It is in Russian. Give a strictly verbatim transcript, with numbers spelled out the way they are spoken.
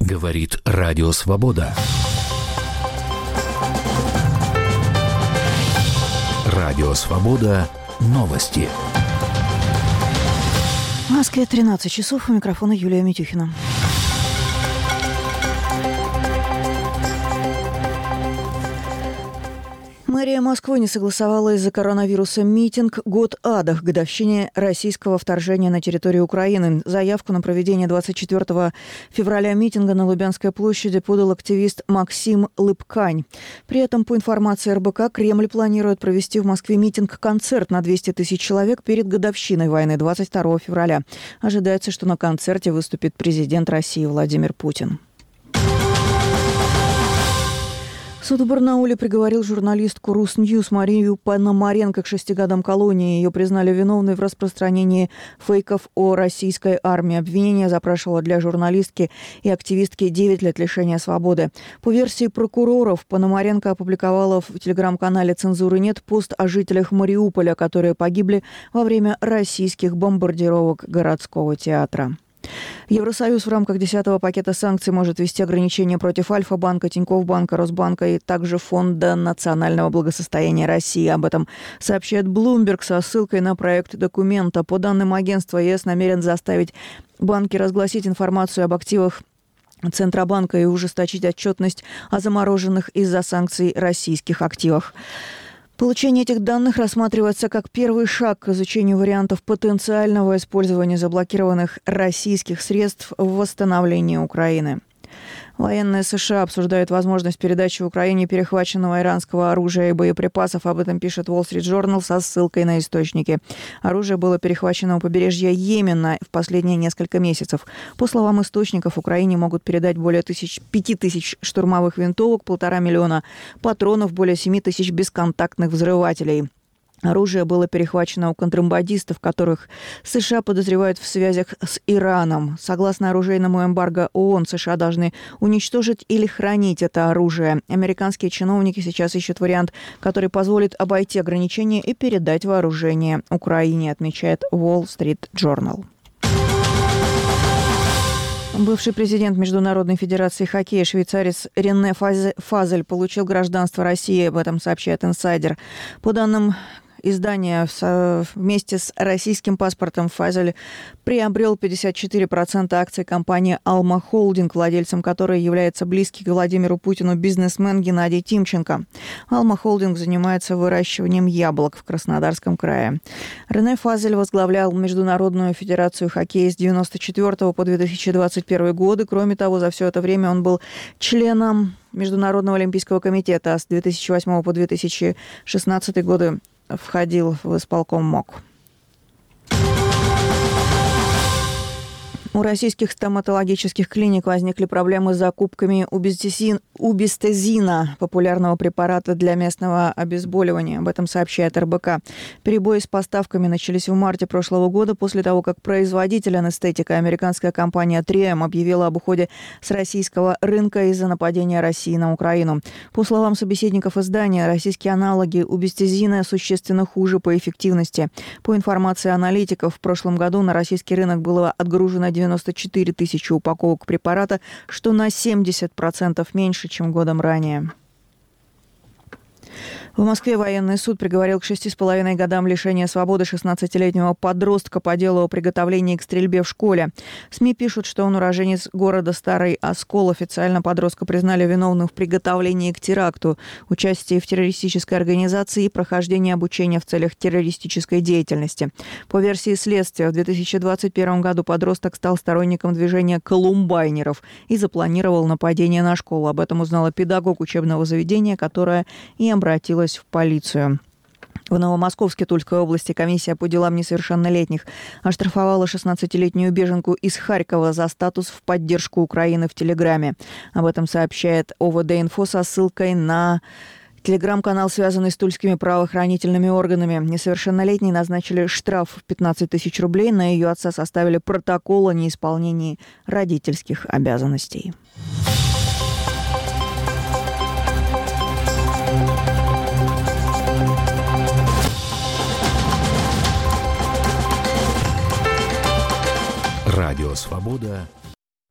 Говорит Радио Свобода. Радио Свобода. Новости. В Москве тринадцать часов. У микрофона Юлия Митюхина. Мэрия Москвы не согласовала из-за коронавируса митинг «Год ада» к годовщине российского вторжения на территорию Украины. Заявку на проведение двадцать четвёртого февраля митинга на Лубянской площади подал активист Максим Лыбкань. При этом, по информации эр бэ ка, Кремль планирует провести в Москве митинг-концерт на двести тысяч человек перед годовщиной войны двадцать второго февраля. Ожидается, что на концерте выступит президент России Владимир Путин. Суд в Барнауле приговорил журналистку Русньюз Марию Пономаренко к шести годам колонии. Ее признали виновной в распространении фейков о российской армии. Обвинение запрашивало для журналистки и активистки девять лет лишения свободы. По версии прокуроров, Пономаренко опубликовала в телеграм-канале «Цензуры нет» пост о жителях Мариуполя, которые погибли во время российских бомбардировок городского театра. Евросоюз в рамках десятого пакета санкций может ввести ограничения против Альфа-банка, Тинькофф банка, Росбанка и также Фонда национального благосостояния России. Об этом сообщает Bloomberg со ссылкой на проект документа. По данным агентства, е эс намерен заставить банки разгласить информацию об активах Центробанка и ужесточить отчетность о замороженных из-за санкций российских активах. Получение этих данных рассматривается как первый шаг к изучению вариантов потенциального использования заблокированных российских средств в восстановлении Украины. Военные США обсуждают возможность передачи Украине перехваченного иранского оружия и боеприпасов. Об этом пишет Wall Street Journal со ссылкой на источники. Оружие было перехвачено у побережья Йемена в последние несколько месяцев. По словам источников, Украине могут передать более тысяч, пяти тысяч штурмовых винтовок, полтора миллиона патронов, более семи тысяч бесконтактных взрывателей. Оружие было перехвачено у контрабандистов, которых США подозревают в связях с Ираном. Согласно оружейному эмбарго ООН, США должны уничтожить или хранить это оружие. Американские чиновники сейчас ищут вариант, который позволит обойти ограничения и передать вооружение Украине, отмечает Wall Street Journal. Бывший президент Международной федерации хоккея, швейцарец Рене Фазель, получил гражданство России. Об этом сообщает «Инсайдер». По данным издания, вместе с российским паспортом Фазель приобрел пятьдесят четыре процента акций компании «Алма Холдинг», владельцем которой является близкий к Владимиру Путину бизнесмен Геннадий Тимченко. «Алма Холдинг» занимается выращиванием яблок в Краснодарском крае. Рене Фазель возглавлял Международную федерацию хоккея с девяносто четвёртого по две тысячи двадцать первый годы. Кроме того, за все это время он был членом Международного олимпийского комитета, а с две тысячи восьмого по две тысячи шестнадцатый годы входил в исполком МОК. У российских стоматологических клиник возникли проблемы с закупками убистезина, популярного препарата для местного обезболивания. Об этом сообщает эр бэ ка. Перебои с поставками начались в марте прошлого года после того, как производитель анестетика, американская компания три эм, объявила об уходе с российского рынка из-за нападения России на Украину. По словам собеседников издания, российские аналоги убистезина существенно хуже по эффективности. По информации аналитиков, в прошлом году на российский рынок было отгружено девяносто четыре тысячи упаковок препарата, что на семьдесят процентов меньше, чем годом ранее. В Москве военный суд приговорил к шести с половиной годам лишения свободы шестнадцатилетнего подростка по делу о приготовлении к стрельбе в школе. СМИ пишут, что он уроженец города Старый Оскол. Официально подростка признали виновным в приготовлении к теракту, участии в террористической организации и прохождении обучения в целях террористической деятельности. По версии следствия, в две тысячи двадцать первом году подросток стал сторонником движения колумбайнеров и запланировал нападение на школу. Об этом узнала педагог учебного заведения, которая и обратилась в полицию. В Новомосковске Тульской области комиссия по делам несовершеннолетних оштрафовала шестнадцатилетнюю беженку из Харькова за статус в поддержку Украины в Телеграме. Об этом сообщает о вэ дэ-инфо со ссылкой на телеграм-канал, связанный с тульскими правоохранительными органами. Несовершеннолетней назначили штраф в пятнадцать тысяч рублей. На ее отца составили протокол о неисполнении родительских обязанностей. Радио Свобода.